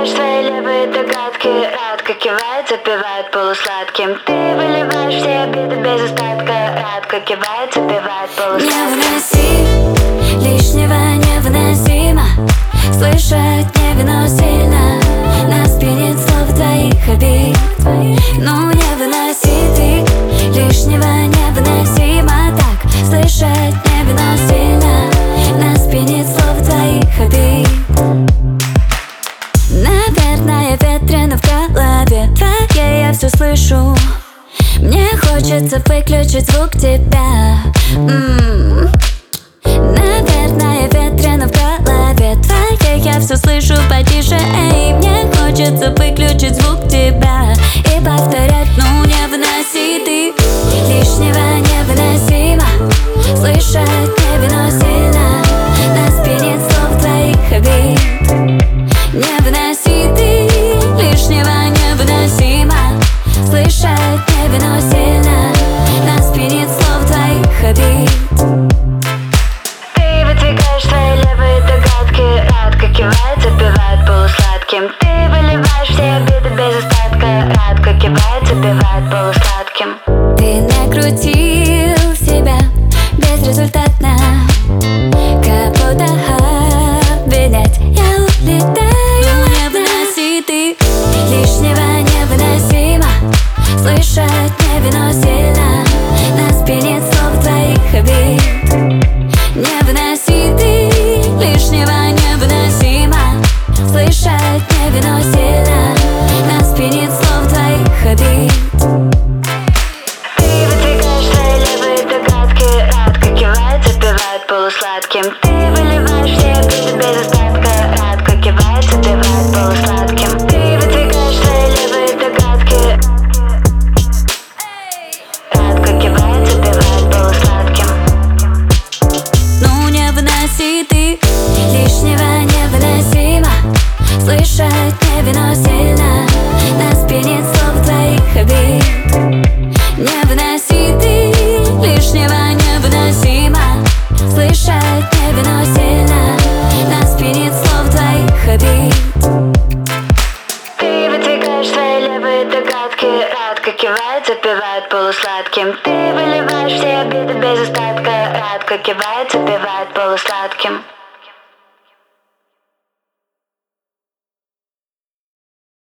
выдвигаешь свои левые догадки, Радко кивает, запивает полусладким. Ты выливаешь все обиды без остатка, Радко кивает, запивает полусладким. Не выноси лишнего, невыносимо слышать невыносимо на спине слов твоих обид. Ну не выноси ты лишнего, невыносимо так слышать невыносимо на спине слов твоих обид. Наверное, ветрено в голове твоей я все слышу. Мне хочется выключить звук тебя. Наверное, ветрено в голове твоей я все слышу потише. Эй, мне хочется выключить звук тебя и повторять, ну не выноси ты лишнего, невыносимо слышать невыносимо на спине слов твоих обид. Не выноси ты лишнего, невыносимо слышать невыносимо на спине слов твоих обид. Ты выдвигаешь свои левые догадки, Радко кивает, запивает полусладким. Ты выливаешь все обиды без остатка, Радко кивает, запивает полусладким. Ты накрутил себя безрезультатно, кого-то обвинять я улетаю. Не выноси ты лишнего, невыносимо слышать невыносимо на спине слов твоих обид. Не выноси ты лишнего, невыносимо слышать невыносимо на спине слов твоих обид. Ты выдвигаешь свои левые догадки, Радко кивает, запивает полусладким. Ты выливаешь все обиды без остатка, Радко кивает, запивает полусладким. Ты выдвигаешь свои левые догадки, Радко кивает, запивает полусладким. Ну не выноси ты лишнего, невыносимо слышать невыносимо на спине слов твоих обид. Не выноси ты лишнего, невыносимо слышать невыносимо на спине слов твоих обид. Ты выдвигаешь свои левые догадки, Радко кивает, запивает полусладким. Ты выливаешь все обиды без остатка, Радко кивает, запивает полусладким.